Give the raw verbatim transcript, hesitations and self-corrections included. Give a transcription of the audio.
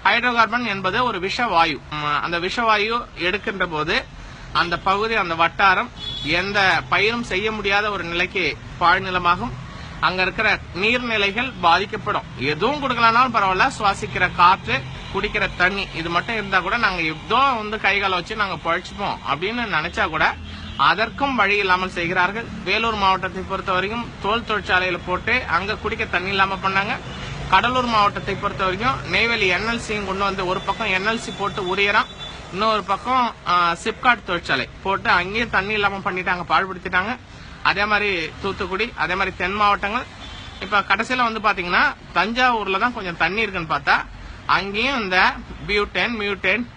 Hydro carbon என்பது ஒரு விஷவாயு. அந்த விஷவாயு எடுக்கின்ற போது அந்த பகுதி, அந்த வட்டாரம் எந்த பயிரும் செய்ய முடியாத ஒரு நிலைக்கு பாழ்நிலமாகும். அங்க இருக்கிற நீர்நிலைகள் பாதிக்கப்படும். எதுவும் கொடுக்கலனாலும் பரவாயில்ல, சுவாசிக்கிற காற்று, குடிக்கிற தண்ணி, இது மட்டும் இருந்தா கூட நாங்க ஏதோ வந்து கைகால வச்சு நாங்க பழிச்சுப்போம் அப்படின்னு நினைச்சா கூட அதற்கும் வழி இல்லாமல் செய்கிறார்கள். வேலூர் மாவட்டத்தை பொறுத்த வரைக்கும் தோல் தொழிற்சாலையில போட்டு அங்க குடிக்க தண்ணி இல்லாம பண்ணாங்க. கடலூர் மாவட்டத்தை பொறுத்த வரைக்கும் நெய்வேலி என்எல்சியும் கொண்டு வந்து ஒரு பக்கம் என்எல்சி போட்டு உரியறான், இன்னொரு பக்கம் சிப்காட் தொழிற்சாலை போட்டு அங்கேயும் தண்ணி இல்லாம பண்ணிட்டாங்க, பாழ்படுத்திட்டாங்க. அதே மாதிரி தூத்துக்குடி, அதே மாதிரி தென் மாவட்டங்கள். இப்ப கடைசியில வந்து பாத்தீங்கன்னா தஞ்சாவூர்ல தான் கொஞ்சம் தண்ணி இருக்குன்னு பார்த்தா அங்கேயும் இந்த பியூட்டேன் மியூட்டேன்